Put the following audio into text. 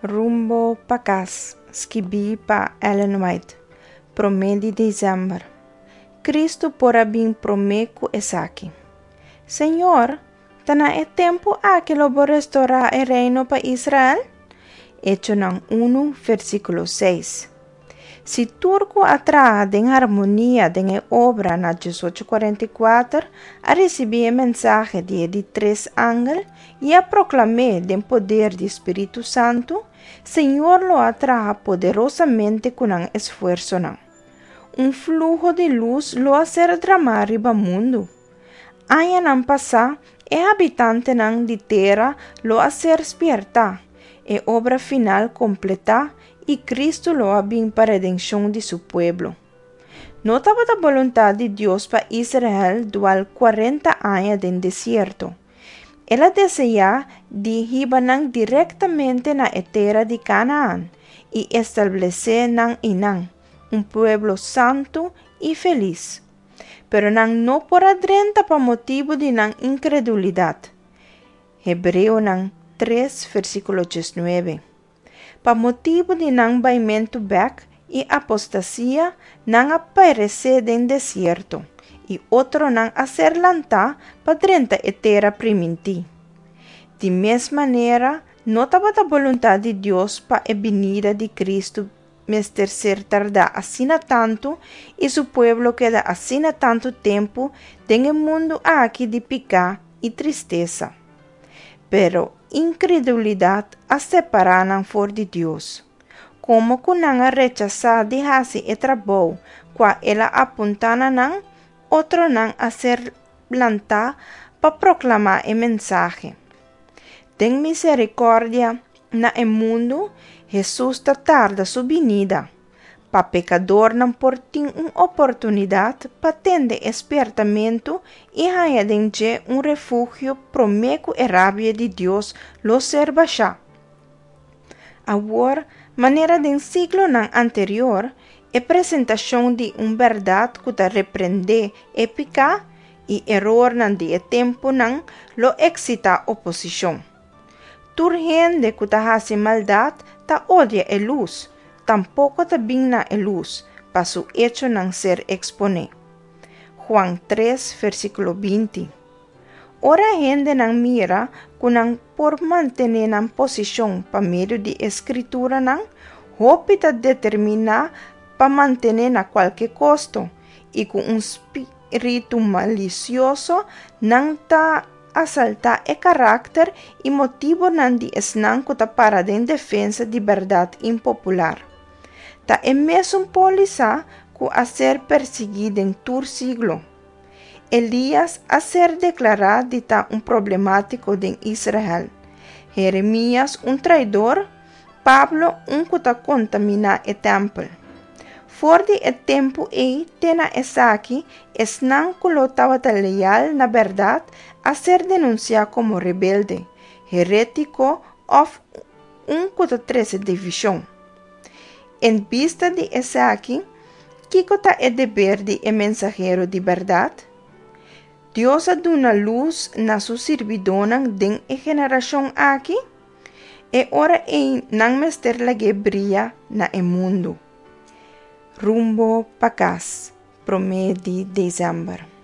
Rumbo pa casa, escrevi pa Ellen White, promedi dezembro. Cristo porá bem promeco esaki. Senhor, tana é tempo que lobo restaurar o reino para Israel? Hecho nan 1, versículo 6. Se turco atrás em harmonia com a obra na 1844, a receber a mensagem de 3 ángeles e a proclamar o poder do Espírito Santo, Senhor lo atraja poderosamente com um esforço. Um flujo de luz lo hacer dramar riba mundo. Año nan passar, e habitante nan de terra lo hacer despiertar, e obra final completa, e Cristo lo abim para a redenção de seu pueblo. Notava a vontade de Deus para Israel dual 40 anos em deserto. Ela deseja de ribanan diretamente na terra de Canaã e estabelecer nan Inang, um pueblo santo e feliz. Pero nan não por adrenta para motivo de nan incredulidade. Hebreu nan 3, versículo 19. Pa motivo de não baimento back e apostasia, não aparecer em deserto, e outro não hacer lantar pa drenta etera primiti. De mesma maneira, notava a vontade de Deus pa a venida de Cristo, mester ser tarda assina tanto, e su pueblo queda assina tanto tempo, tem o mundo aqui de picar e tristeza. Pero incredulidade a separar for de Deus. Como que não rechazar de hasi e trabalho, qua ela apontana não, outro não a ser plantar para proclamar a mensagem. Tem misericórdia na mundo, Jesus tarda sua vinida. Pa pecador não por ter uma oportunidade para tender espertamento e ganhar um refúgio promeco e rábia de Deus lo ser baixar. Agora, maneira de siglo não anterior, a apresentação de uma verdade que ta repreende e picar e error não de tempo não lo excita oposição. Turgente que ta hace maldade ta odia a luz, tampouco também na luz, para su hecho não ser expone. Juan 3, versículo 20. Ora gente não mira que não por manter na posição para meio de escritura não, hopita determinar para manter a qualquer custo, e com um espírito malicioso não ta assaltar o caráter e motivo não de esnan que ta para em defesa de verdade impopular. Ta é mesmo polícia que a ser perseguido em todo siglo. Elias a ser declarado de ta problemático em Israel. Jeremias traidor. Pablo que ta contamina o templo. For de tempo tena esaki esnan que lo tava leal na verdade a ser denunciado como rebelde, herético ou que ta trece divisão. Em vista de Esaki, que é dever de mensagero de verdade? Deus dá luz na sua servidona de geração aqui, e ora não mester la brilha na mundo. Rumbo pa casa, promedi dezembro.